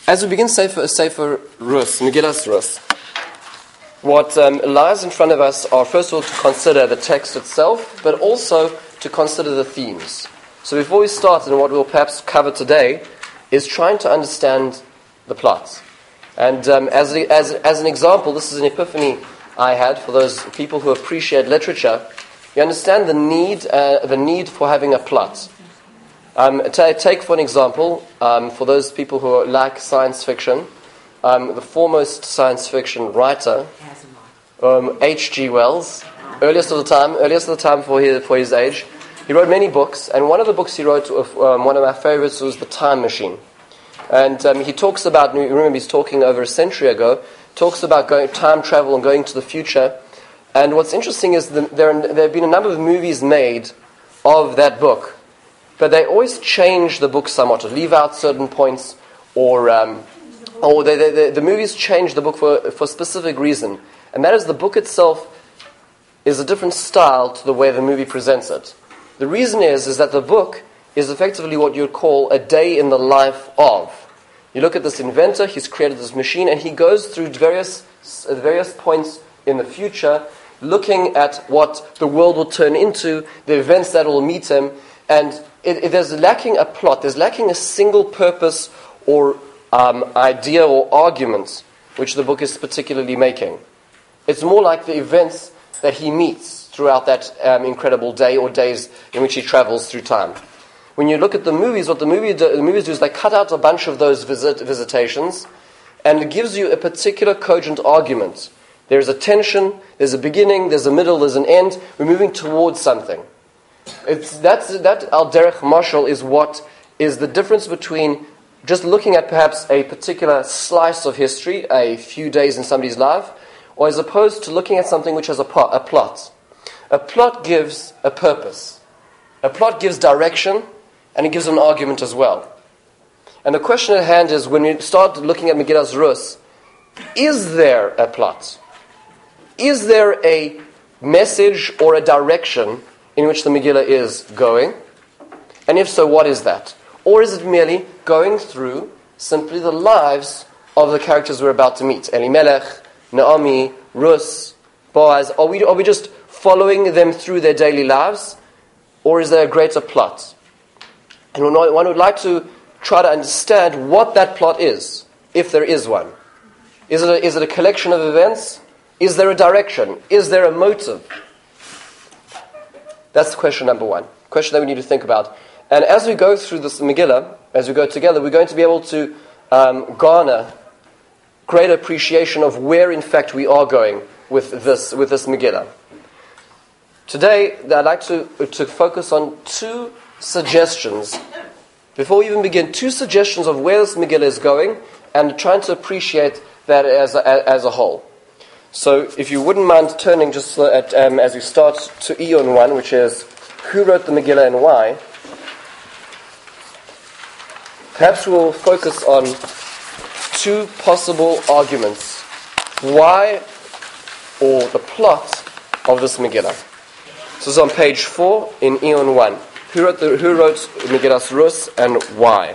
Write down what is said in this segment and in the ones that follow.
As we begin Sefer Rus, Megillas Rus, what lies in front of us are, first of all, to consider the text itself, but also to consider the themes. So before we start, and what we'll perhaps cover today, is trying to understand the plot. And as an example, this is an epiphany I had for those people who appreciate literature. You understand the need for having a plot. Take for an example, for those people who like science fiction, the foremost science fiction writer, H.G. Wells, earliest of the time for his age. He wrote many books, and one of the books he wrote, one of my favorites, was The Time Machine. And he talks about, remember he's talking over a century ago, talks about time travel and going to the future. And what's interesting is there have been a number of movies made of that book, but they always change the book somewhat, or leave out certain points, or the movies change the book for a specific reason. And that is, the book itself is a different style to the way the movie presents it. The reason is that the book is effectively what you'd call a day in the life of. You look at this inventor, he's created this machine, and he goes through various points in the future, looking at what the world will turn into, the events that will meet him, and there's lacking a plot, there's lacking a single purpose or idea or argument which the book is particularly making. It's more like the events that he meets throughout that incredible day or days in which he travels through time. When you look at the movies, what the movies do is they cut out a bunch of those visitations, and it gives you a particular cogent argument. There's a tension, there's a beginning, there's a middle, there's an end. We're moving towards something. That al derech mashal is what is the difference between just looking at perhaps a particular slice of history, a few days in somebody's life, or as opposed to looking at something which has a plot. A plot gives a purpose. A plot gives direction, and it gives an argument as well. And the question at hand is, when you start looking at Megillas Rus, is there a plot? Is there a message or a direction in which the Megillah is going? And if so, what is that? Or is it merely going through simply the lives of the characters we're about to meet? Elimelech, Naomi, Rus, Boaz. Are we just following them through their daily lives? Or is there a greater plot? And one would like to try to understand what that plot is, if there is one. Is it a collection of events? Is there a direction? Is there a motive? That's question number one. Question that we need to think about. And as we go through this Megillah, as we go together, we're going to be able to garner great appreciation of where, in fact, we are going with this Megillah. Today, I'd like to focus on two suggestions. Before we even begin, two suggestions of where this Megillah is going, and trying to appreciate that as a whole. So, if you wouldn't mind turning just as we start to Eon 1, which is who wrote the Megillah and why, perhaps we'll focus on two possible arguments. Why, or the plot of this Megillah. This is on page 4 in Eon 1. Who wrote Megillas Rus and why?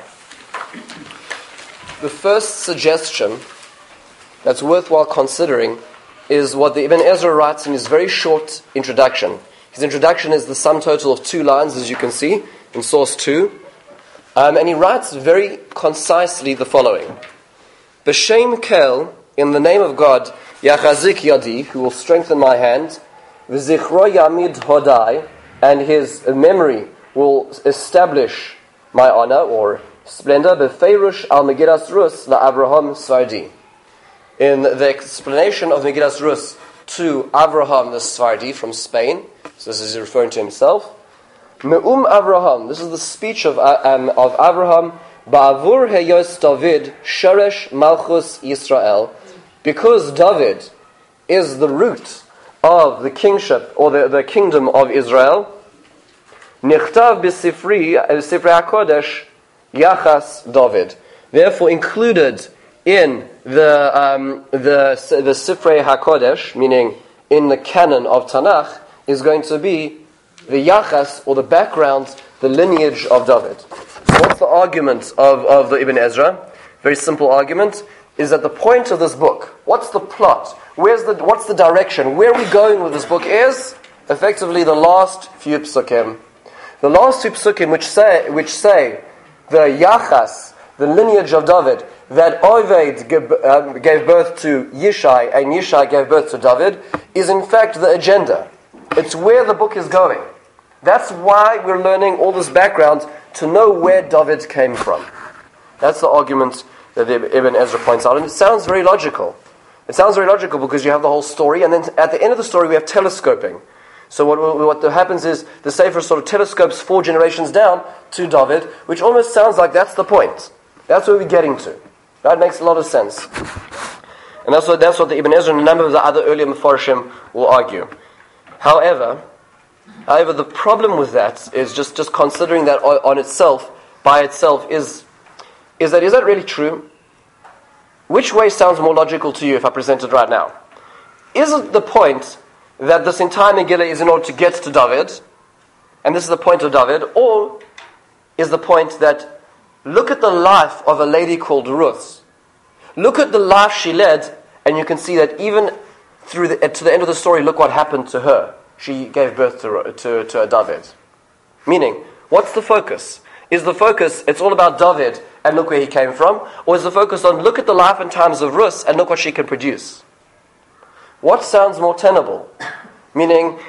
The first suggestion that's worthwhile considering is what the Ibn Ezra writes in his very short introduction. His introduction is the sum total of 2 lines, as you can see, in source 2. And he writes very concisely the following. B'shem Kel, in the name of God, Yachazik Yadi, who will strengthen my hand, V'zichro Yamid Hodai, and his memory will establish my honor, or splendor, B'feirush al Megillas Rus la Avraham Sfardi. In the explanation of Megillas Rus to Avraham the Sfardi from Spain, so this is referring to himself, Me'um Avraham, this is the speech of Avraham, Ba'avur heyos David, Shoresh Malchus Yisrael, because David is the root of the kingship, or the kingdom of Israel, Nichtav b'sifri HaKodesh Yachas David. Therefore included in the Sifrei HaKodesh, meaning in the canon of Tanakh, is going to be the Yachas, or the background, the lineage of David. So what's the argument of the Ibn Ezra? very simple argument, is that the point of this book, what's the plot? What's the direction? Where are we going with this book is effectively the last few psukim. The last two psukim which say the Yachas, the lineage of David, that Oved gave birth to Yishai and Yishai gave birth to David, is in fact the agenda. It's where the book is going. That's why we're learning all this background, to know where David came from. That's the argument that Ibn Ezra points out, and it sounds very logical. It sounds very logical because you have the whole story, and then at the end of the story we have telescoping. So what happens is the Sefer sort of telescopes 4 generations down to David, which almost sounds like that's the point. That's where we're getting to. That makes a lot of sense. And that's what the Ibn Ezra and a number of the other earlier Mefarshim will argue. However, the problem with that is just considering that by itself, is that really true? Which way sounds more logical to you if I present it right now? Is it the point that this entire Megillah is in order to get to David, and this is the point of David, or is the point that look at the life of a lady called Ruth. Look at the life she led, and you can see that even to the end of the story, look what happened to her. She gave birth to a David. Meaning, what's the focus? Is the focus, it's all about David, and look where he came from? Or is the focus on, look at the life and times of Ruth, and look what she can produce? What sounds more tenable? Meaning,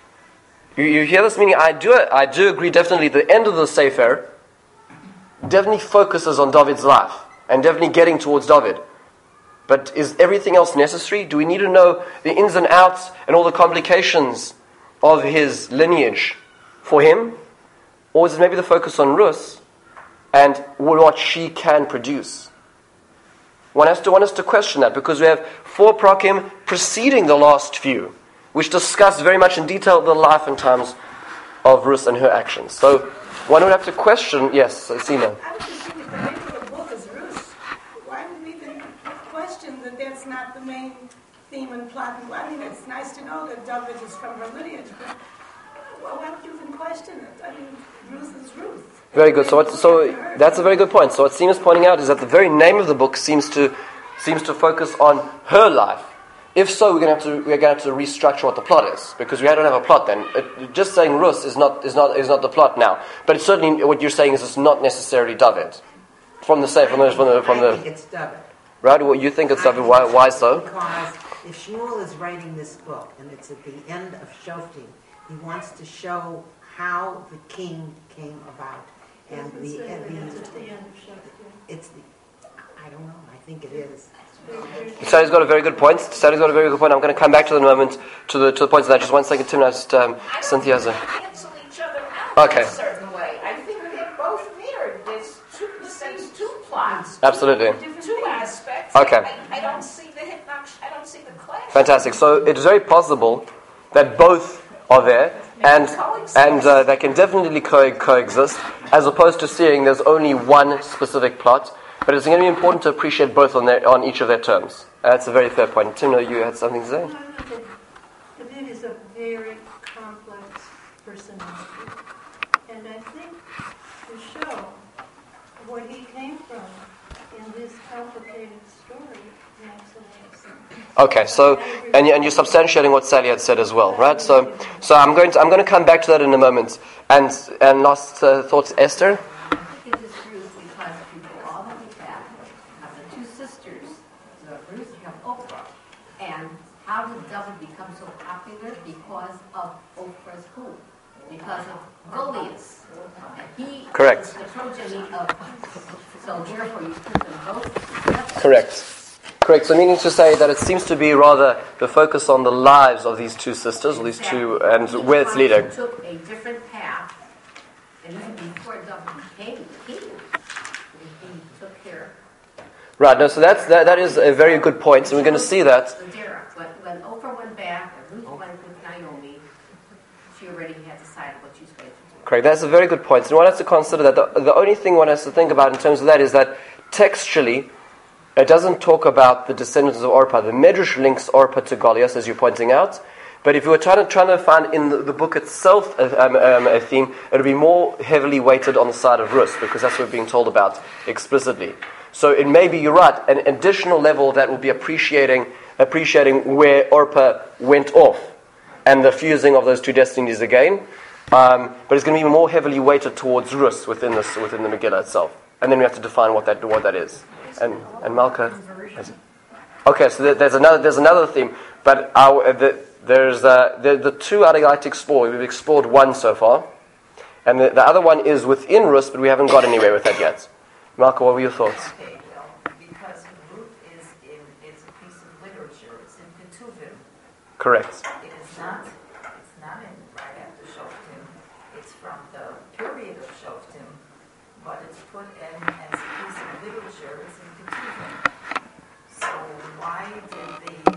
you hear this? Meaning, I do agree definitely the end of the Sefer definitely focuses on David's life, and definitely getting towards David. But is everything else necessary? Do we need to know the ins and outs and all the complications of his lineage for him? Or is it maybe the focus on Ruth and what she can produce? One has to question that, because we have 4 prakim preceding the last few, which discuss very much in detail the life and times of Ruth and her actions. So one would have to question, yes, Sina. I was just thinking, the name of the book is Ruth. Why would we even question that that's not the main theme and plot? I mean, it's nice to know that David is from her lineage, but why would you even question it? I mean, Ruth is Ruth. Very good. So that's a very good point. So what Seema is pointing out is that the very name of the book seems to focus on her life. If so, we're going to have to restructure what the plot is, because we don't have a plot then. Just saying Ruth is not the plot now. But it's certainly what you're saying is it's not necessarily David. From the I think it's David. Right? What you think it's David? Why so? Because if Shmuel is writing this book and it's at the end of Shoftim, he wants to show how the king came about, and I don't know. I think it is. Sally's got a very good point. I'm going to come back to that in a moment, to the points of that. Just 1 second, Tim. Cynthia has cancel each other out in Okay. a certain way. I think they're both mirrored. There's two plots. Absolutely. Two aspects. Okay. I don't see the I don't see the clash. Fantastic. So it's very possible that both are there, and they can definitely coexist, as opposed to seeing there's only one specific plot. But it's going to be important to appreciate both on each of their terms. That's a very fair point. Timno, you had something to say? David is a very complex personality. And I think to show where he came from in this complicated story makes a lot of sense. Okay, so and you're substantiating what Sally had said as well, right? So I'm going to come back to that in a moment. And last thoughts, Esther? How did David become so popular? Because of Oprah's who? Because of Goliath. He Correct. was the progeny of, so therefore you put them both. Correct. So meaning to say that it seems to be rather the focus on the lives of these two sisters, or these two, and where it's leading. He took a different path, and even before David became the king, he took care. Right. No. So that is a very good point. So we're going to see that. When Oprah went back and Ruth went with Naomi, she already had decided what she's going to do. Correct. That's a very good point. So one has to consider that the only thing one has to think about in terms of that is that textually, it doesn't talk about the descendants of Orpah. The Medrash links Orpah to Goliath, as you're pointing out. But if you were trying to find in the book itself a theme, it would be more heavily weighted on the side of Ruth, because that's what we're being told about explicitly. So it may be, you're right, an additional level that will be appreciating where Orpah went off and the fusing of those two destinies again. But it's going to be more heavily weighted towards Rus within the Megillah itself. And then we have to define what that is. And Malka. Okay, so there's another theme, but there's the two I'd like to explore. We've explored one so far, and the other one is within Rus, but we haven't got anywhere with that yet. Malka, what were your thoughts? Okay, because Ruth is a piece of literature. It's in Ketuvim. Correct. It's not in right after Shoftim. It's from the period of Shoftim, but it's put in as a piece of literature. It's in Ketuvim. So why did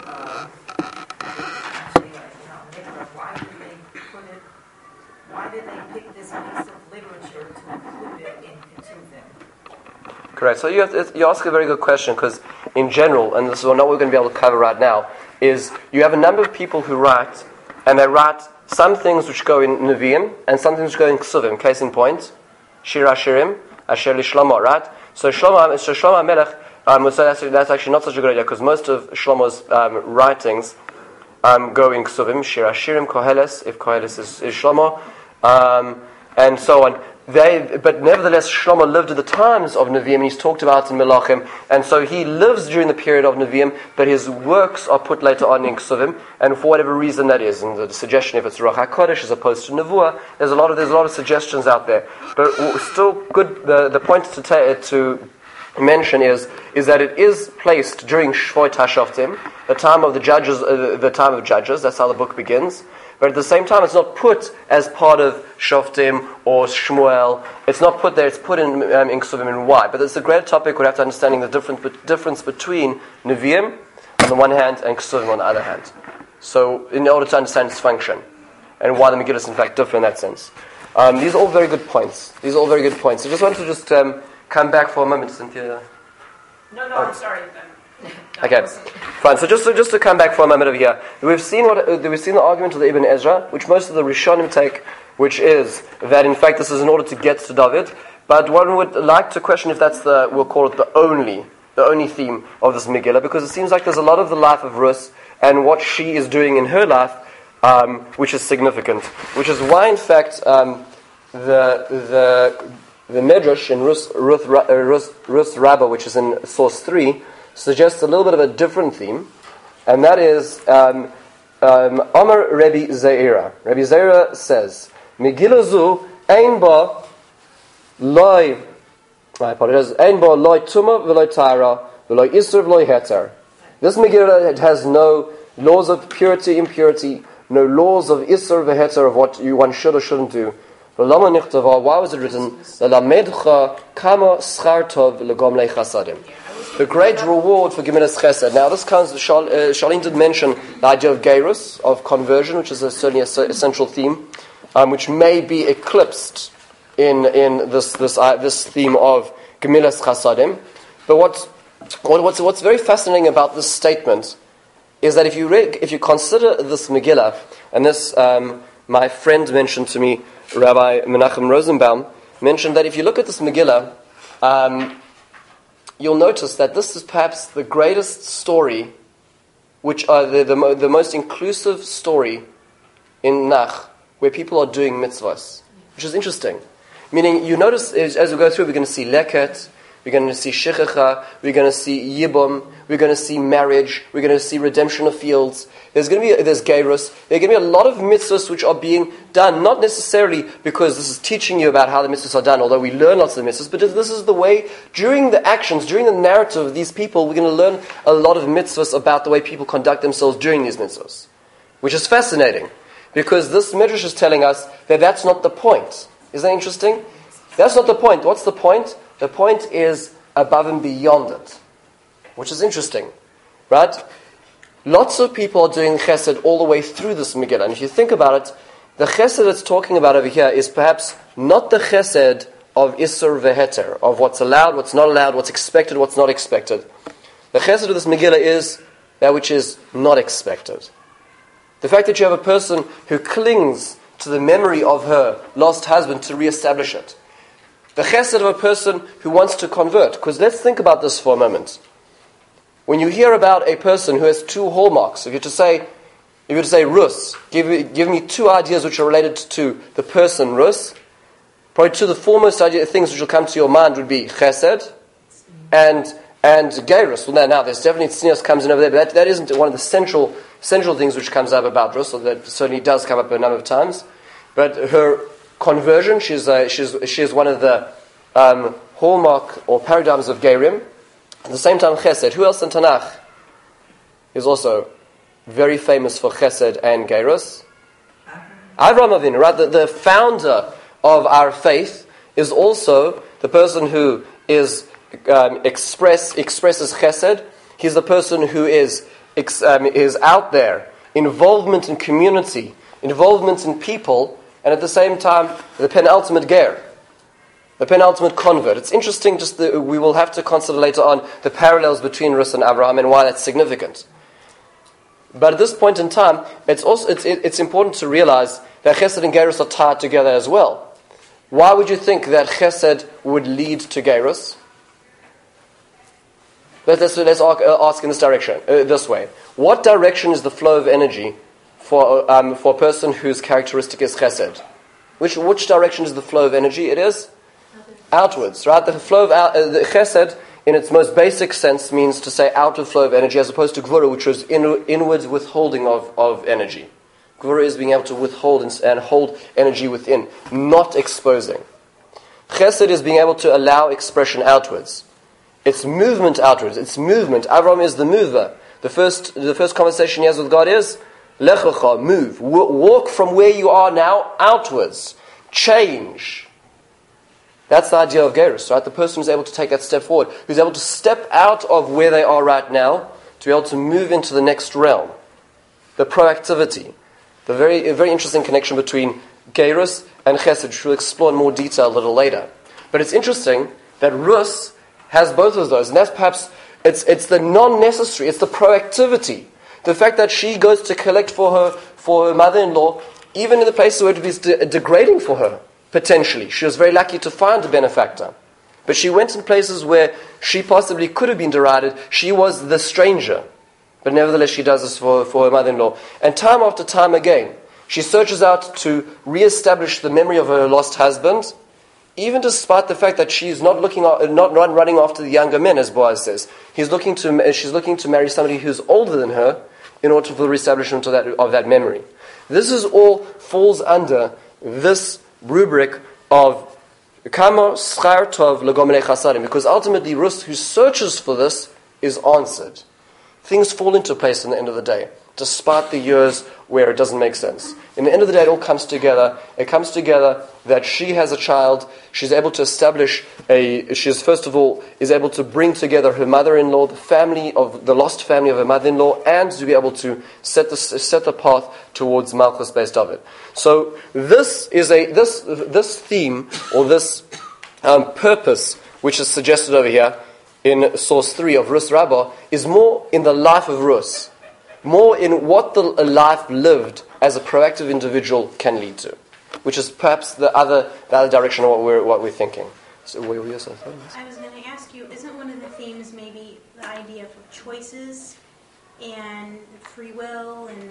why did they pick this piece of literature to include it in Ketuvim? Correct. So you ask a very good question, because in general, and this is not what we're going to be able to cover right now, is you have a number of people who write, and they write some things which go in Nevi'im, and some things which go in Ksuvim. Case in point, Shir HaShirim, Asher Shlomo, right? So Shlomo Melech, so that's actually not such a good idea, because most of Shlomo's writings go in Ksuvim, Shir HaShirim, Koheles, if Koheles is Shlomo, and so on. But nevertheless, Shlomo lived at the times of Nevi'im, and he's talked about in Melachim, and so he lives during the period of Nevi'im, but his works are put later on in Ksuvim, and for whatever reason that is, and the suggestion if it's Ruach HaKodesh as opposed to Nevuah, there's a lot of suggestions out there. But still good, the point to mention is that it is placed during Shvoit HaShoftim, the time of judges, that's how the book begins. But at the same time, it's not put as part of Shoftim or Shmuel. It's not put there. It's put in Ksuvim and why. But it's a great topic. We have to understanding the difference between Nevi'im on the one hand and Ksuvim on the other hand. So, in order to understand its function and why the Megillah is in fact different in that sense. These are all very good points. So, just want to come back for a moment, Cynthia. No, I'm sorry. Okay, fine. So just to come back for a moment over here, we've seen the argument of the Ibn Ezra, which most of the Rishonim take, which is that in fact this is in order to get to David. But one would like to question if that's we'll call it the only theme of this Megillah, because it seems like there's a lot of the life of Rus and what she is doing in her life, which is significant. Which is why in fact the Medrash in Rus Rabbah, which is in source 3. Suggests a little bit of a different theme, and that is Amar Rebbe Zeira. Rebbe Zeira says, Megillah zu ein ba loy, my apologies, ein ba loy tuma v'loy taira v'loy isur v'loy heter. This Megillah, it has no laws of purity, impurity, no laws of isur v'heter of what one should or shouldn't do. Why was it written? L'lamedcha kama schar tov l'gom lechasadim. The great reward for Gemilas Chesed. Now, this comes. Charlene did mention the idea of Geirus, of conversion, which is certainly an essential theme, which may be eclipsed in this theme of Gemilas Chesedim. But what's very fascinating about this statement is that if you consider this Megillah, and this my friend mentioned to me, Rabbi Menachem Rosenbaum mentioned that if you look at this Megillah, you'll notice that this is perhaps the greatest story, which the most inclusive story in Nach, where people are doing mitzvahs, which is interesting. Meaning, you notice as we go through, we're going to see leket, we're going to see shechicha, we're going to see yibum, we're going to see marriage, we're going to see redemption of fields. There's geirus. There are going to be a lot of mitzvahs which are being done, not necessarily because this is teaching you about how the mitzvahs are done, although we learn lots of the mitzvahs, but this is the way, during the actions, during the narrative of these people, we're going to learn a lot of mitzvahs about the way people conduct themselves during these mitzvahs, which is fascinating, because this midrash is telling us that that's not the point. Isn't that interesting? That's not the point. What's the point? The point is above and beyond it, which is interesting, right? Lots of people are doing chesed all the way through this Megillah. And if you think about it, the chesed it's talking about over here is perhaps not the chesed of Isur Veheter, of what's allowed, what's not allowed, what's expected, what's not expected. The chesed of this Megillah is that which is not expected. The fact that you have a person who clings to the memory of her lost husband to reestablish it. The chesed of a person who wants to convert. Because let's think about this for a moment. When you hear about a person who has two hallmarks, if you were to say Rus, give me two ideas which are related to the person Rus, probably two of the foremost things which will come to your mind would be chesed and Geirus. Well, now there's definitely tznius comes in over there, but that isn't one of the central things which comes up about Rus, or that certainly does come up a number of times. But her conversion, she is one of the hallmark or paradigms of Geirim. At the same time, chesed. Who else in Tanakh is also very famous for chesed and Geirus? Avraham Avinu, right? The founder of our faith is also the person who is expresses chesed. He's the person who is out there, involvement in community, involvement in people, and at the same time, the penultimate ger, the penultimate convert. It's interesting, we will have to consider later on the parallels between Rus and Avraham and why that's significant. But at this point in time, it's important to realize that chesed and gerus are tied together as well. Why would you think that chesed would lead to gerus? Let's ask in this direction, this way. What direction is the flow of energy for a person whose characteristic is chesed? Which direction is the flow of energy? It is outwards, right? The flow of the chesed, in its most basic sense, means to say outward flow of energy, as opposed to gvura, which was inwards withholding of energy. Gvura is being able to withhold and hold energy within, not exposing. Chesed is being able to allow expression outwards. It's movement outwards. It's movement. Avram is the mover. The first conversation he has with God is Lech lecha, move. Walk from where you are now outwards. Change. That's the idea of Gerus, right? The person who's able to take that step forward, who's able to step out of where they are right now to be able to move into the next realm. The proactivity. The very interesting connection between Gerus and Chesed, which we'll explore in more detail a little later. But it's interesting that Rus has both of those, and that's perhaps, it's the non-necessary, it's the proactivity. The fact that she goes to collect for her mother-in-law, even in the places where it is degrading for her, potentially. She was very lucky to find a benefactor. But she went in places where she possibly could have been derided. She was the stranger. But nevertheless, she does this for her mother-in-law. And time after time again, she searches out to re-establish the memory of her lost husband, even despite the fact that she's not running after the younger men, as Boaz says. She's looking to marry somebody who's older than her in order for the re-establishment of that memory. This is all falls under this rubric of Kama Schar Tov Legomnei Chasadim, because ultimately Rus, who searches for this, is answered. Things fall into place in the end of the day, despite the years where it doesn't make sense. In the end of the day, it all comes together. It comes together that she has a child. She's able to establish first of all is able to bring together her mother-in-law, the lost family of her mother-in-law, and to be able to set the path towards Malchus Beis David. So this is this theme or this purpose, which is suggested over here in source 3 of Rus Rabbah, is more in the life of Rus. More in what a life lived as a proactive individual can lead to, which is perhaps the other direction of what we're thinking. So, where were you? I was going to ask you, isn't one of the themes maybe the idea of choices and free will, and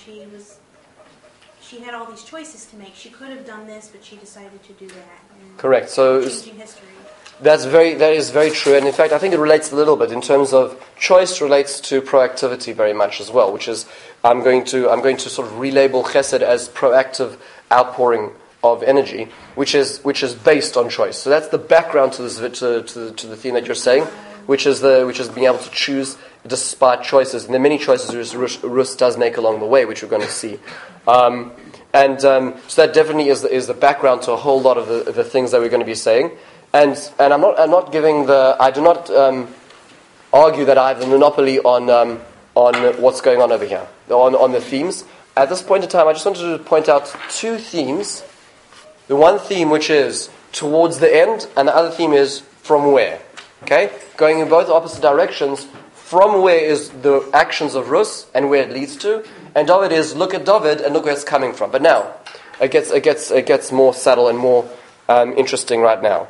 she had all these choices to make. She could have done this, but she decided to do that. Correct. So changing history. That is very true, and in fact, I think it relates a little bit in terms of choice relates to proactivity very much as well, which is I'm going to sort of relabel Chesed as proactive outpouring of energy, which is based on choice. So that's the background to this to the theme that you're saying, which is being able to choose despite choices, and the many choices Rus does make along the way, which we're going to see. So that definitely is the background to a whole lot of the things that we're going to be saying. And I do not argue that I have the monopoly on what's going on over here, on the themes. At this point in time, I just wanted to point out two themes. The one theme which is towards the end, and the other theme is from where. Okay? Going in both opposite directions. From where is the actions of Rus and where it leads to, and David is look at David and look where it's coming from. But now it gets more subtle and more interesting right now.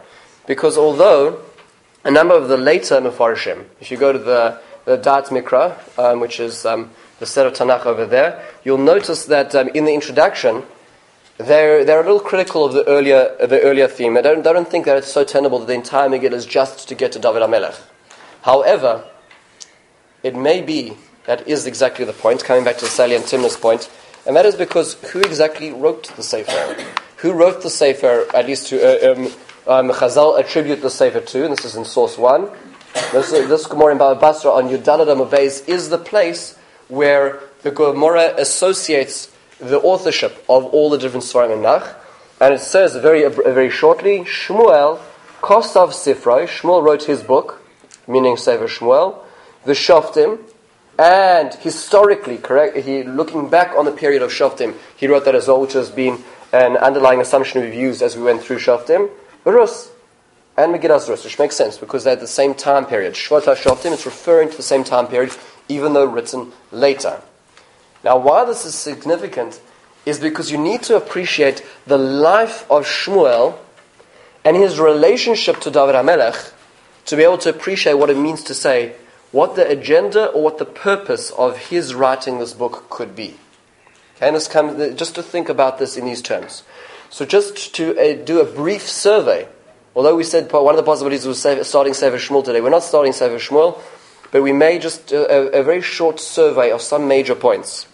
because although a number of the later Mefarshim, if you go to the Da'at Mikra, which is the set of Tanakh over there, you'll notice that in the introduction, they're a little critical of the earlier theme. They don't think that it's so tenable that the entire Megillah is just to get to David HaMelech. However, it may be that is exactly the point, coming back to Sally and Timna's point, and that is because who exactly wrote the Sefer? Who wrote the Sefer, at least to Chazal attribute the Sefer to, and this is in source 1. This Gemara in Baba Basra on Yudalad Amabeis is the place where the Gemara associates the authorship of all the different Svarim in Nach, and it says very shortly, Shmuel Kosav Sifroi, Shmuel wrote his book, meaning Sefer Shmuel, the Shoftim, and historically, looking back on the period of Shoftim, he wrote that as well, which has been an underlying assumption we've used as we went through Shoftim, Rus, and Megillas Rus, which makes sense, because they're at the same time period. Shvot HaShoftim, it's referring to the same time period, even though written later. Now, why this is significant is because you need to appreciate the life of Shmuel and his relationship to David HaMelech to be able to appreciate what it means to say what the agenda or what the purpose of his writing this book could be. Okay, and this comes just to think about this in these terms. So just to do a brief survey, although we said one of the possibilities was starting Sefer Shmuel today, we're not starting Sefer Shmuel, but we may just a very short survey of some major points.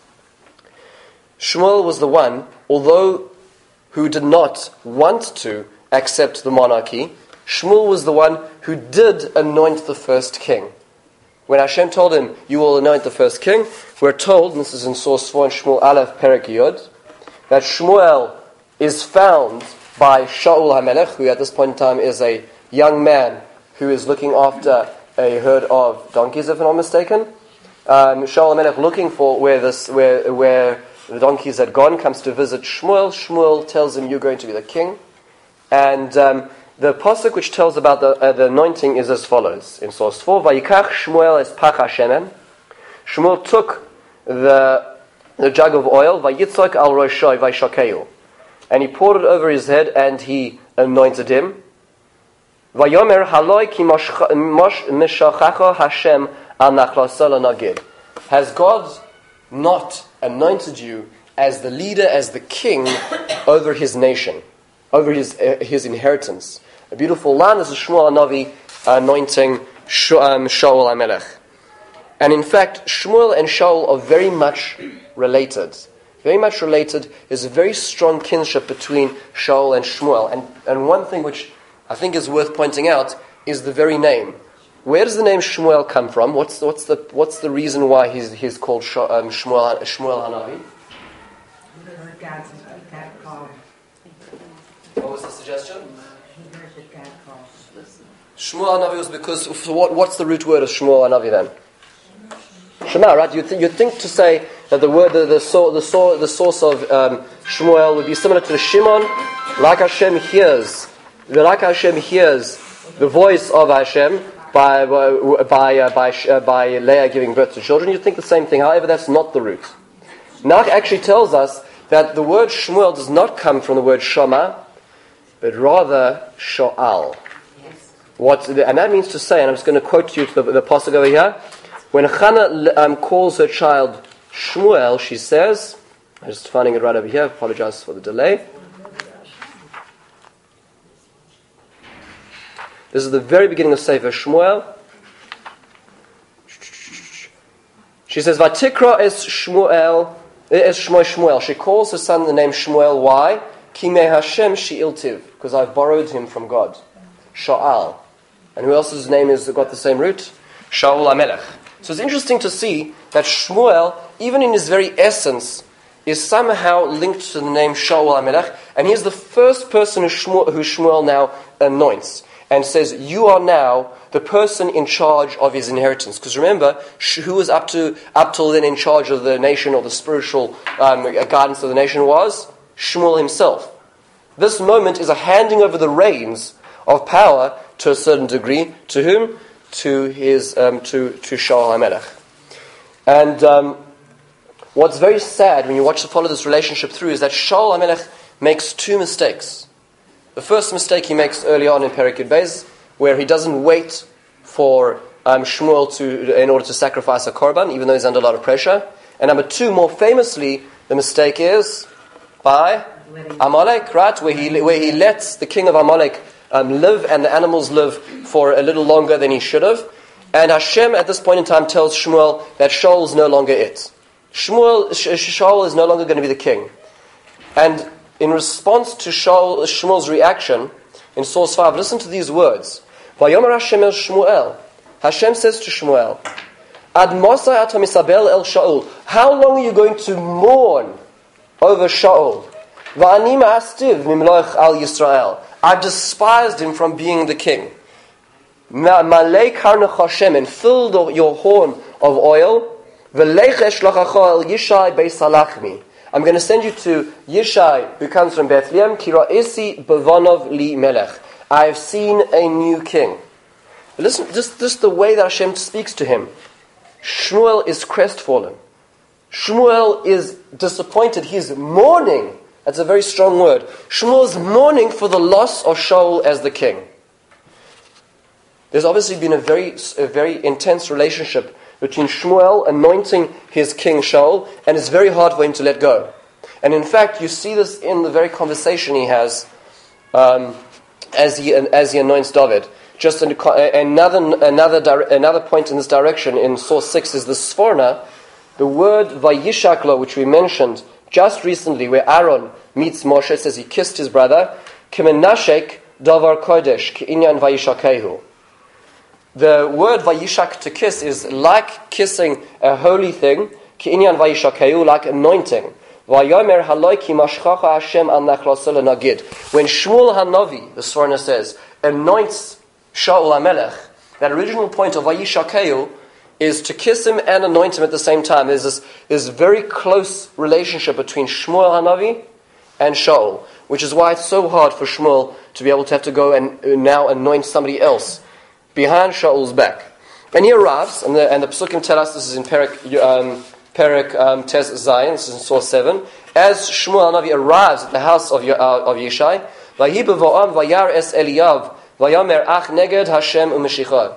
Shmuel was the one, although who did not want to accept the monarchy, Shmuel was the one who did anoint the first king. When Hashem told him, you will anoint the first king, we're told, and this is in source 4 in Shmuel Aleph Perek Yod, that Shmuel is found by Shaul HaMelech, who at this point in time is a young man who is looking after a herd of donkeys, if I'm not mistaken. Shaul HaMelech looking for where the donkeys had gone, comes to visit Shmuel. Shmuel tells him, you're going to be the king. And the pasuk which tells about the anointing is as follows. In source 4, Vayikach Shmuel es pach hashemen. Shmuel took the jug of oil, Vayitzok al roshoi vayshakeu. And he poured it over his head and he anointed him. Vayomer haloi ki mishachacho Hashem al nachlasol nagid. Has God not anointed you as the leader, as the king over his nation, over his inheritance? A beautiful line. This is Shmuel HaNavi anointing Shaul HaMelech. And in fact, Shmuel and Shaul are very much related. Very much related. There's a very strong kinship between Shaul and Shmuel. And one thing which I think is worth pointing out is the very name. Where does the name Shmuel come from? What's the reason why he's called Shmuel HaNavi? What was the suggestion? Shmuel HaNavi was because what's the root word of Shmuel HaNavi then? Shema, right? You'd think to say that the word the source of Shmuel would be similar to Shimon, like Hashem hears the voice of Hashem by Leah giving birth to children. You'd think the same thing. However, that's not the root. Nach actually tells us that the word Shmuel does not come from the word Shama, but rather Sho'al. And that means to say, and I'm just going to quote you to the pasuk over here. When Hannah calls her child Shmuel, she says, I'm just finding it right over here, apologize for the delay. This is the very beginning of Sefer Shmuel. She says, Vatikra es Shmuel. She calls her son the name Shmuel. Why? Ki me Hashem she'iltiv. Because I've borrowed him from God. Sha'al. And who else's name has got the same root? Shaul HaMelech. So it's interesting to see that Shmuel, even in his very essence, is somehow linked to the name Shaul HaMelech. And he's the first person who Shmuel now anoints. And says, you are now the person in charge of his inheritance. Because remember, who was up till then in charge of the nation, or the spiritual guidance of the nation was? Shmuel himself. This moment is a handing over the reins of power to a certain degree. To whom? To his to Shaul HaMelech. And what's very sad when you follow this relationship through is that Shaul HaMelech makes two mistakes. The first mistake he makes early on in Perek Yud Beis, where he doesn't wait for Shmuel in order to sacrifice a korban, even though he's under a lot of pressure. And number two, more famously, the mistake is by Amalek, right? Where he lets the king of Amalek live, and the animals live for a little longer than he should have. And Hashem at this point in time tells Shmuel that Shaul is no longer it. Shaul is no longer going to be the king. And in response to Shmuel's reaction, in source 5, listen to these words. Vayomer Hashem el Shmuel. Hashem says to Shmuel, Ad Mosai ata misabel el Shaul. How long are you going to mourn over Shaul? Va'ani ma'astiv mimloich al Yisrael. I've despised him from being the king. Malei karnech Hashem, and fill your horn of oil. V'leich eshlachacha el Yishai beis halachmi. I'm going to send you to Yishai, who comes from Bethlehem. Ki ra'isi bevonov li melech. I have seen a new king. Listen, just the way that Hashem speaks to him. Shmuel is crestfallen. Shmuel is disappointed. He's mourning. That's a very strong word. Shmuel is mourning for the loss of Shaul as the king. There's obviously been a very intense relationship between Shmuel anointing his king Shaul, and it's very hard for him to let go. And in fact, you see this in the very conversation he has as he anoints David. Just another point in this direction in source 6 is the Sforna, the word Vayishaklo, which we mentioned just recently, where Aaron meets Moshe, says he kissed his brother. Kemenashek davar kodesh keinyan vayishakehu. The word vayishak, to kiss, is like kissing a holy thing, keinyan vayishakehu, like anointing. Vayomer haloi ki mashchacha Hashem al nachlasol nagid. When Shmuel Hanavi, the Sforna says, anoints Shaul HaMelech, that original point of vayishakehu is to kiss him and anoint him at the same time. There's this very close relationship between Shmuel Hanavi and Shaul, which is why it's so hard for Shmuel to be able to have to go and now anoint somebody else behind Shaul's back. And he arrives, and the Pesukim tell us, this is in Perek Tes Zayin, this is in source 7, as Shmuel Hanavi arrives at the house of Yishai, Vahi b'vo'am vayar es Eliyav, vayomer ach neged Hashem u'meshicha.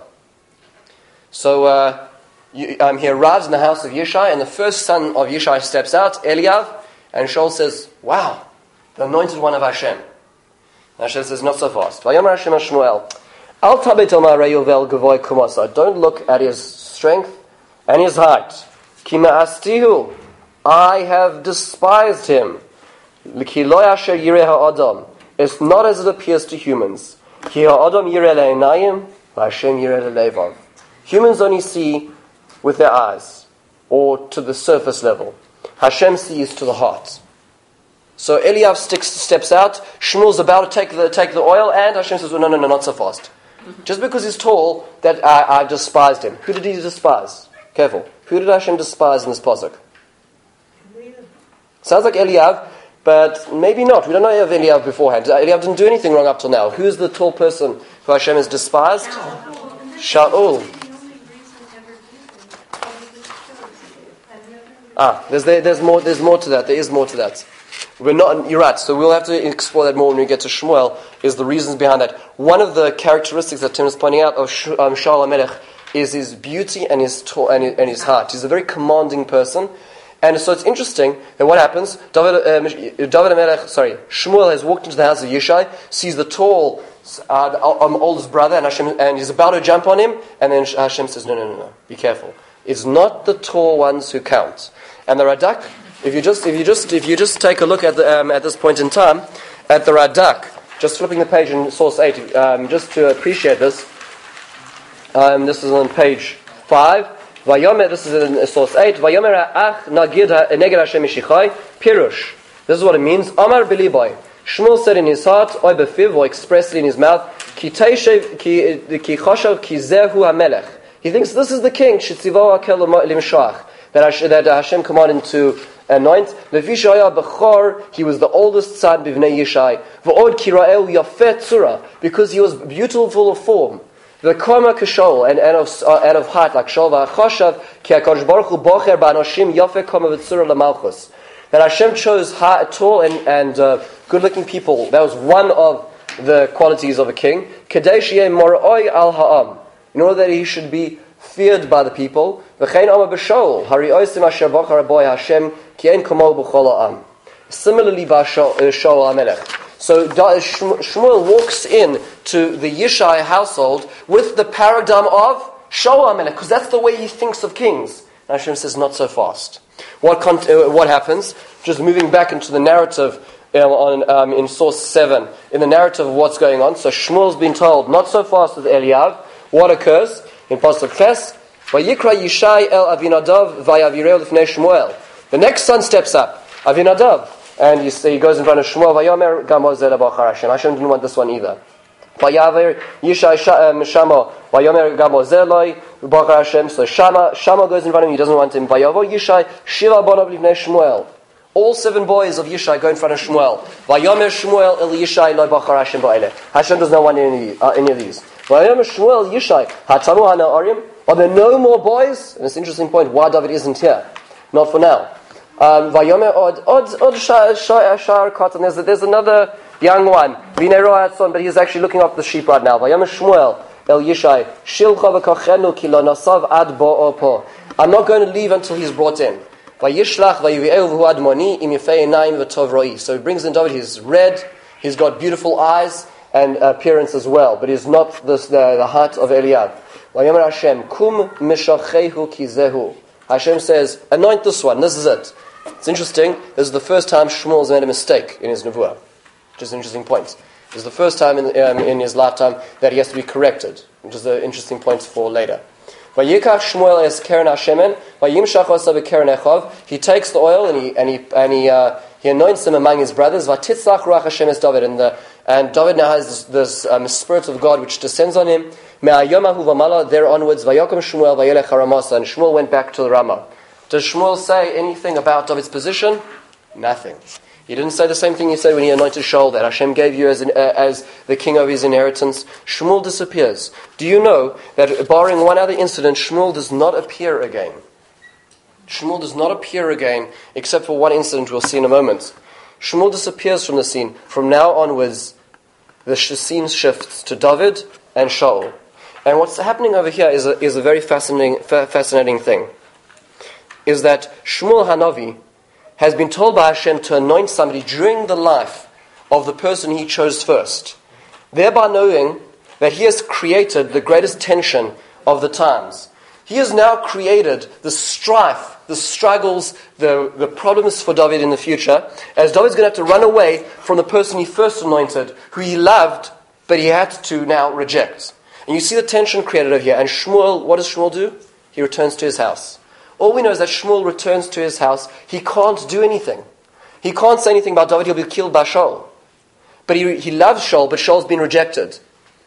So he arrives in the house of Yishai, and the first son of Yishai steps out, Eliyav, and Shaul says, wow, the anointed one of Hashem. And Hashem says, not so fast. Vayomer Hashem Shmuel, al tabet el ma'areyovel gavoy kumasa. Don't look at his strength and his height. Ki ma'astihu, I have despised him. Ki lo yasher yireh ha'adam. It's not as it appears to humans. Ki ha'adam yireh le'enayim, v'Hashem yireh le'levav. Humans only see with their eyes, or to the surface level. Hashem sees to the heart. So Eliyav steps out. Shmuel's about to take the oil, and Hashem says, no, not so fast. Just because he's tall, that I've despised him. Who did he despise? Careful. Who did Hashem despise in this pasuk? Sounds like Eliyav, but maybe not. We don't know of Eliyav beforehand. Eliyav didn't do anything wrong up till now. Who's the tall person who Hashem has despised? Shaul. There's more to that. There is more to that. You're right. So we'll have to explore that more when we get to Shmuel. Is the reasons behind that. One of the characteristics that Tim is pointing out of Shaul HaMelech is his beauty and his heart. He's a very commanding person, and so it's interesting that what happens. Shmuel has walked into the house of Yishai, sees the tall oldest brother, and he's about to jump on him, and then Hashem says, no, be careful. It's not the tall ones who count. And the Radak, if you just take a look at this point in time at the Radak, just flipping the page in source 8, just to appreciate this. This is on page 5. Vayomer, this is in source 8. Vayomer ach neged Hashem mishichai pirush. This is what it means. Amar bilibai. Shmuel said in his heart, oy befiv, or expressly in his mouth, ki choshav ki zehu hamelech. He thinks this is the king. Shitzivo akel limshach. That Hashem commanded him to anoint. Lefish haya bechor. He was the oldest son b'vnei Yishai. V'od kira'el yafet tzura, because he was beautiful of form. The koma kashol, and out of height like Shaul v'achoshav ki HaKadosh Baruch Hu bocher ba'anoshim yafet koma v'tzura l'malchus. That Hashem chose tall and good-looking people. That was one of the qualities of a king. Kedei sheyeh moroi al ha'am, in order that he should be feared by the people. V'chein amar b'Shaul, hariosim asher bachar boy Hashem ki ein kamo b'chol ha'am. Similarly by Shaul HaMelech. So Shmuel walks in to the Yishai household with the paradigm of Shaul HaMelech, because that's the way he thinks of kings. And Hashem says, not so fast. What happens? Just moving back into the narrative in source 7, in the narrative of what's going on. So Shmuel's been told, not so fast with Eliav. What occurs? In Pasuk Ches, Vayikra Yishai el Avinadav vayavireu lifnei Shmuel. The next son steps up, Avinadav. And he goes in front of Shmuel, Vayomer gamo zeh lebachar Hashem. Hashem didn't want this one either. Vayavir Yishai Shama, Vayomer gamo zeh loi lebachar Hashem. So Shama goes in front of him, he doesn't want him. Vayavo Yishai Shiva bonav lifnei Shmuel. All 7 boys of Yishai go in front of Shmuel. Vayomer Shmuel el Yishai lo bachar Hashem ba'eleh. Hashem does not want any of these. Vayomer Shmuel Yishai Hatanu hana arim. Are there no more boys? And it's an interesting point why David isn't here. Not for now. Vayomer od shar katan. There's another young one. But he's actually looking after the sheep right now. Vayomer Shmuel el Yishai shilcha v'kachenu ki lo nasav ad bo'opo. I'm not going to leave until he's brought in. Vayishlach vayivi'eu v'hu admoni im yefei einayim v'tov ro'i. So he brings in David. He's red. He's got beautiful eyes and appearance as well. But he's not the heart of Eliab. Vayomer Hashem kum mishachehu ki zehu. Hashem says, anoint this one. This is it. It's interesting. This is the first time Shmuel's made a mistake in his nevuah, which is an interesting point. This is the first time in his lifetime that he has to be corrected, which is an interesting point for later. Vayikach Shmuel es keren hashemen, vayimshach osa bekeren echov. He takes the oil and he anoints him among his brothers. Vatitzach ruach Hashem es David, and David now has this spirit of God which descends on him. Me'ayomahu v'mala, there onwards, vayokom Shmuel vayelech haramasa, and Shmuel went back to the Ramah. Does Shmuel say anything about David's position? Nothing. He didn't say the same thing he said when he anointed Shaul, that Hashem gave you as the king of his inheritance. Shmuel disappears. Do you know that barring one other incident, Shmuel does not appear again? Shmuel does not appear again, except for one incident we'll see in a moment. Shmuel disappears from the scene. From now onwards, the scene shifts to David and Shaul. And what's happening over here is a very fascinating thing. Is that Shmuel Hanavi has been told by Hashem to anoint somebody during the life of the person he chose first, thereby knowing that he has created the greatest tension of the times. He has now created the strife, the struggles, the problems for David in the future, as David's going to have to run away from the person he first anointed, who he loved, but he had to now reject. And you see the tension created over here. And Shmuel, what does Shmuel do? He returns to his house. All we know is that Shmuel returns to his house. He can't do anything. He can't say anything about David. He'll be killed by Shaul. But he loves Shaul, but Shaul's been rejected.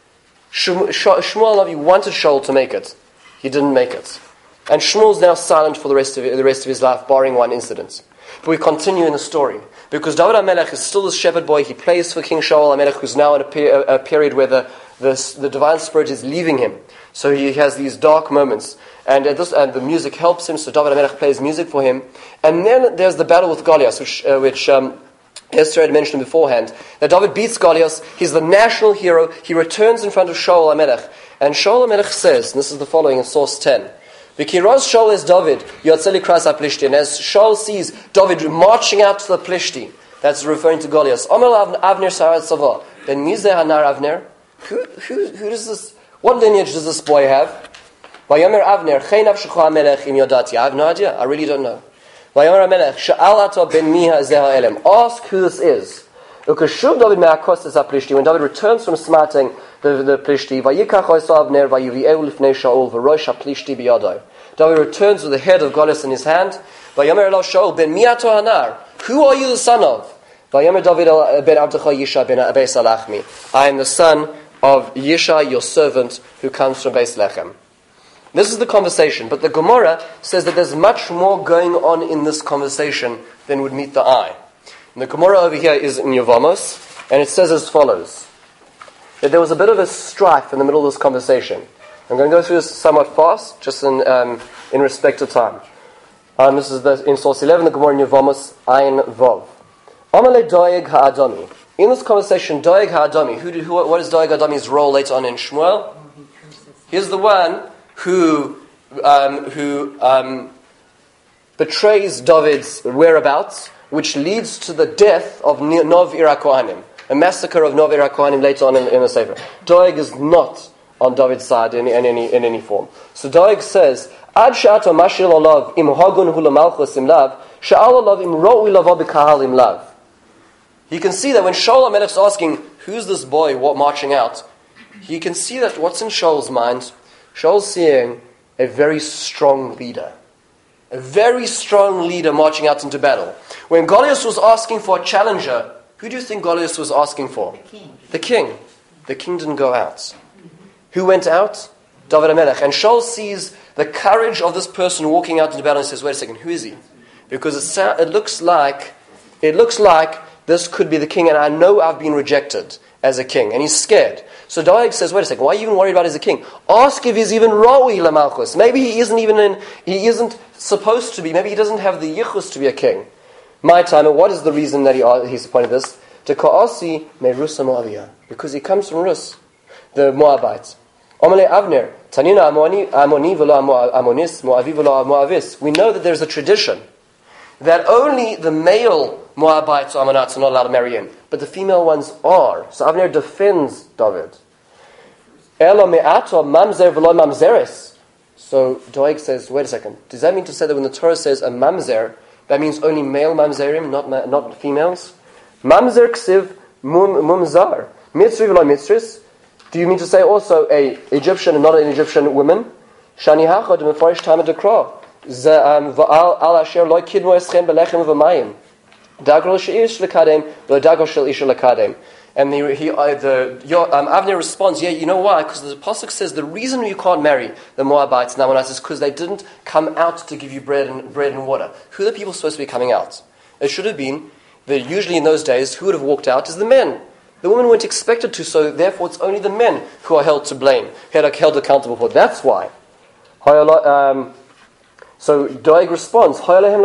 Shmuel Navi wanted Shaul to make it. He didn't make it. And Shmuel's now silent for the rest of his life, barring one incident. But we continue in the story. Because David HaMelech is still this shepherd boy. He plays for King Shaul HaMelech, who's now in a period where the divine spirit is leaving him. So he has these dark moments. And the music helps him, so David HaMelech plays music for him. And then there's the battle with Goliath, which Esther had mentioned beforehand. That David beats Goliath, he's the national hero, he returns in front of Shaul HaMelech. And Shaul HaMelech says, and this is the following in source 10, V'kiroz Shaul es David, yotzeli kras ha-plishti. And as Shaul sees David marching out to the Plishti, that's referring to Goliath. Omer Avner sarat sava. Then mizeh hanar Avner? Who does this, what lineage does this boy have? Vayomer Avner, Chei nafshecho HaMelech im yodati. I have no idea. I really don't know. Vayomer HaMelech, Sha'al ato ben miha zeh ha'elem. Ask who this is. Ukeshuv David me'akostes ha-plishti. When David returns from smiting the Plishti, Vayikach oiso Avner, vayivi'eu lifnei Shaul, v'rosh ha-plishti biyadoi. David returns with the head of Goliath in his hand. Vayomer elo Shaul, ben mi'ato hanar. Who are you the son of? Vayomer David ben Abdecha Yishai ben Beis Alachmi. I am the son of Yishai, your servant, who comes from Beis Lechem. This is the conversation, but the Gemara says that there's much more going on in this conversation than would meet the eye. And the Gemara over here is in Yevamos, and it says as follows, that there was a bit of a strife in the middle of this conversation. I'm going to go through this somewhat fast, just in respect to time. This is in source 11, the Gemara in Yevamos, Ayin Vov. Amale doeg ha'adami. In this conversation, Doeg HaAdami, what is Doeg HaAdami's role later on in Shmuel? He's the one who betrays David's whereabouts, which leads to the death of Nov Ir HaKohanim, a massacre of Nov Ir HaKohanim later on in the Sefer. Doeg is not on David's side in any form. So Doeg says, Ad she'ata mashil olav im hagun hu lemalchus im lav, she'al olav im ro'i lavo b'kahal im lav. You can see that when Shaul HaMelech is asking, who's this boy marching out? You can see that what's in Shaul's mind. Shaul's seeing a very strong leader. A very strong leader marching out into battle. When Goliath was asking for a challenger, who do you think Goliath was asking for? The king. The king. The king didn't go out. Who went out? David HaMelech. And Shaul sees the courage of this person walking out into battle and says, wait a second, who is he? Because it looks like this could be the king, and I know I've been rejected as a king. And he's scared. So Doeg says, wait a second, why are you even worried about as a king? Ask if he's even Rawi Lamalchus. Maybe he isn't supposed to be, maybe he doesn't have the yichus to be a king. My time, and what is the reason that he's appointed this? To Ka'asi Merusa Moaviyah. Because he comes from Rus, the Moabites. Omele Avner, Tanina Amoni v'lo Amonis, Moavi v'lo Moavis. We know that there's a tradition that only the male Moabites or Ammonites are not allowed to marry in, but the female ones are. So Avner defends David. Elo me'ato mamzer v'lo mamzeres. So Doeg says, wait a second, does that mean to say that when the Torah says a mamzer, that means only male mamzerim, not females? Mamzer ksiv mumzar. Mitzri v'lo mitzris. Do you mean to say also a Egyptian and not an Egyptian woman? Shani hachad mefarish tam dekra. V'al asher lo kidmo eschem belechem v'mayim. Dagro she'ish lekadem v'dagro shel ish lekadem. And Avner responds, yeah, you know why? Because the Pasuk says the reason you can't marry the Moabites and Ammonites is because they didn't come out to give you bread and water. Who are the people supposed to be coming out? It should have been that usually in those days, who would have walked out is the men. The women weren't expected to, so therefore it's only the men who are held to blame, held accountable for. That's why. So Doeg responds,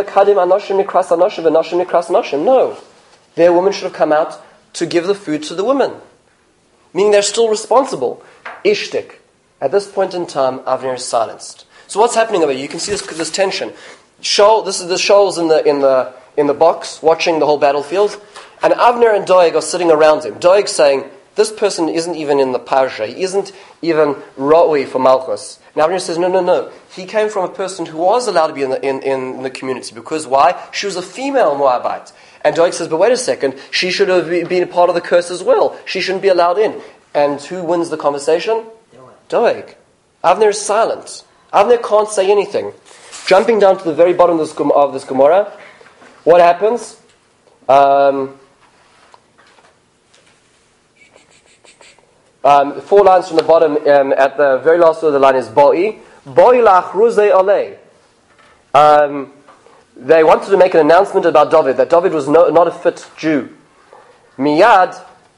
no. Their women should have come out to give the food to the women. Meaning they're still responsible. Ishtik. At this point in time, Avner is silenced. So what's happening over here? You can see this tension. Shaul's in the box, watching the whole battlefield, and Avner and Doeg are sitting around him. Doeg saying, this person isn't even in the parsha. He isn't even Ra'ui for Malchus. And Avner says, no. He came from a person who was allowed to be in the community. Because why? She was a female Moabite. And Doeg says, but wait a second, she should have been a part of the curse as well. She shouldn't be allowed in. And who wins the conversation? Doeg. Avner is silent. Avner can't say anything. Jumping down to the very bottom of this Gemara, what happens? 4 lines from the bottom, at the very last of the line is Boi. Boi lachruze alei. They wanted to make an announcement about David, that David was not a fit Jew. Miyad,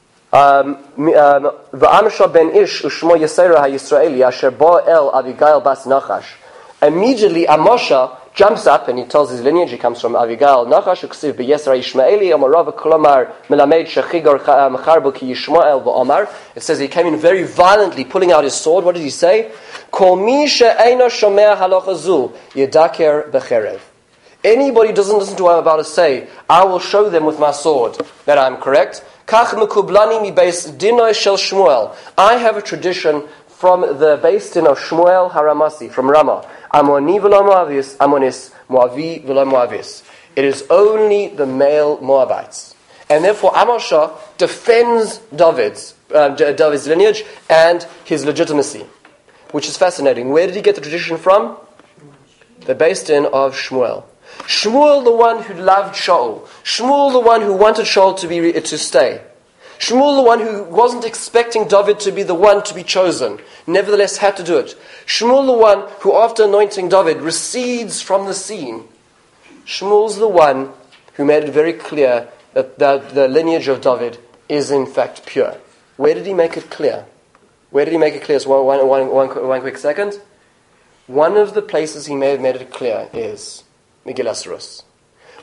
v'amsha ben ish ushmo Yisera ha-Yisraeli asher bo el Avigail bas Nachash. Immediately Amosha jumps up and he tells his lineage. He comes from Avigail Nachash, uksiv b'Yisra Yishmaeli, Amarav kolomar melamed shechigor mecharbo ki Yishmael v'Omar. It says he came in very violently, pulling out his sword. What did he say? Kol mi she'eino shomea halacha zu yedaker b'cherev. Anybody who doesn't listen to what I'm about to say, I will show them with my sword that I'm correct. Kach mekublani mi beis dinoi shel Shmuel. I have a tradition from the Beis Din of Shmuel Haramasi, from Ramah. Amoni v'lo Moavis, Amonis, Moavi v'lo Moavis. It is only the male Moabites. And therefore Amosha defends David's lineage and his legitimacy, which is fascinating. Where did he get the tradition from? The Beis Din of Shmuel. Shmuel, the one who loved Shaul. Shmuel, the one who wanted Shaul to stay. Shmuel, the one who wasn't expecting David to be the one to be chosen, nevertheless had to do it. Shmuel, the one who, after anointing David, recedes from the scene. Shmuel's the one who made it very clear that the lineage of David is in fact pure. Where did he make it clear? So one quick second. One of the places he made it clear is Megillas Rus.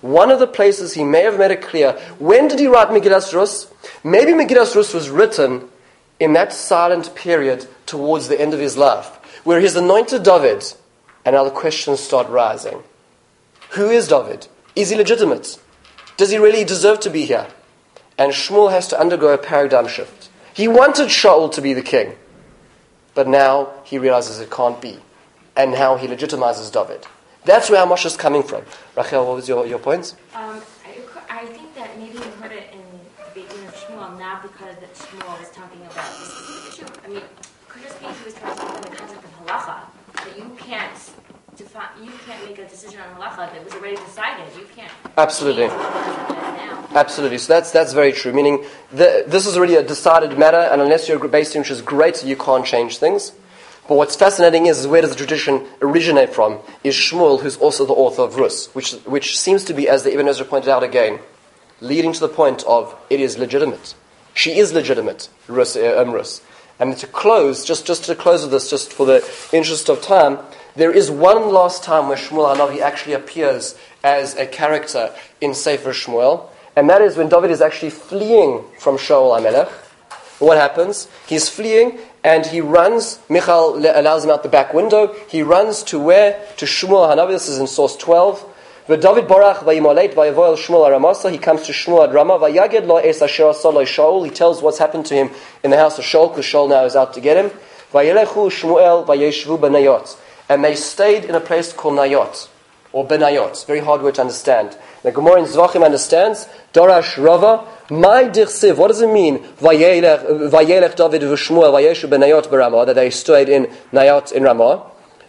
one of the places he may have made it clear, when did he write Megillas Rus? Maybe Megillas Rus was written in that silent period towards the end of his life, where he's anointed David, and now the questions start rising. Who is David? Is he legitimate? Does he really deserve to be here? And Shmuel has to undergo a paradigm shift. He wanted Shaul to be the king, but now he realizes it can't be. And now he legitimizes David. That's where Moshe is coming from. Rachel, what was your point? I think that maybe you heard it in the beginning of Shmuel, not because that Shmuel was talking about this specific issue. I mean, could just be he was talking about the concept of halacha, that you can't make a decision on halacha that was already decided. You can't. Absolutely. Now. Absolutely. So that's very true. Meaning, this is already a decided matter, and unless your base which is great, you can't change things. But what's fascinating is where does the tradition originate from? Is Shmuel, who's also the author of Rus, which seems to be, as the Ibn Ezra pointed out again, leading to the point of it is legitimate. She is legitimate, Rus. And to close, just to close with this, just for the interest of time, there is one last time where Shmuel HaNavi actually appears as a character in Sefer Shmuel, and that is when David is actually fleeing from Shaul HaMelech. What happens? He's fleeing, and he runs. Michal allows him out the back window. He runs to where? To Shmuel HaNavi. This is in source 12. David Barach vayimolet vayavoel Shmuel Ramasa. He comes to Shmuel at Ramah. Vayaged lo es asher asaloi Shaul. He tells what's happened to him in the house of Shaul, because Shaul now is out to get him. Vayelechu Shmuel vayeshvu benayot. And they stayed in a place called Nayot, or Benayot. Very hard word to understand. The Gemara in Zvachim understands, Dorash Rava, my dirsiv, what does it mean? Vayelech David v'Shmuel vayeshu benayot b'Ramah, that they stayed in Nayot in Ramah.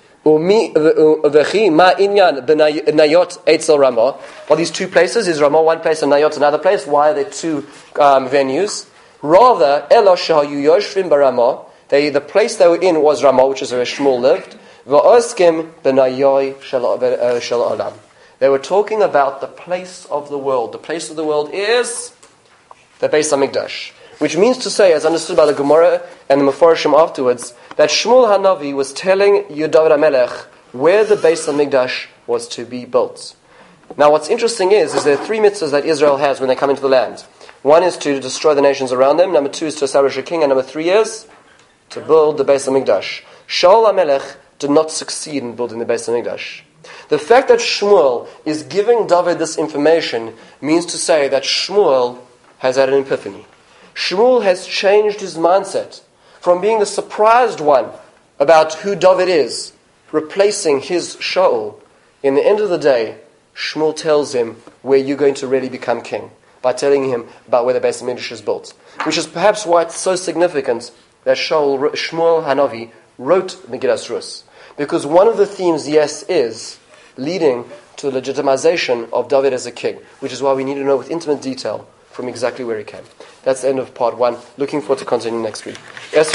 V'chi ma inyan benayot eitzel Ramah. Well, these two places, is Ramah one place and Nayot another place? Why are there two venues? Rather, Elo shehayu yoshvim b'Ramah, the place they were in was Ramah, which is where Shmuel lived. V'oskim benayoy shel olam. They were talking about the place of the world. The place of the world is the Beis HaMikdash, which means to say, as understood by the Gemara and the Mefarshim afterwards, that Shmuel HaNavi was telling David HaMelech where the Beis HaMikdash was to be built. Now, what's interesting is there are three mitzvahs that Israel has when they come into the land. One is to destroy the nations around them. Number two is to establish a king. And number three is to build the Beis HaMikdash. Shaul HaMelech did not succeed in building the Beis HaMikdash. The fact that Shmuel is giving David this information means to say that Shmuel has had an epiphany. Shmuel has changed his mindset from being the surprised one about who David is, replacing his Shaul. In the end of the day, Shmuel tells him where you're going to really become king, by telling him about where the Beis HaMikdash is built. Which is perhaps why it's so significant that Shmuel HaNavi wrote Megillas Rus. Because one of the themes, yes, is leading to the legitimization of David as a king, which is why we need to know with intimate detail from exactly where he came. That's the end of part 1. Looking forward to continuing next week.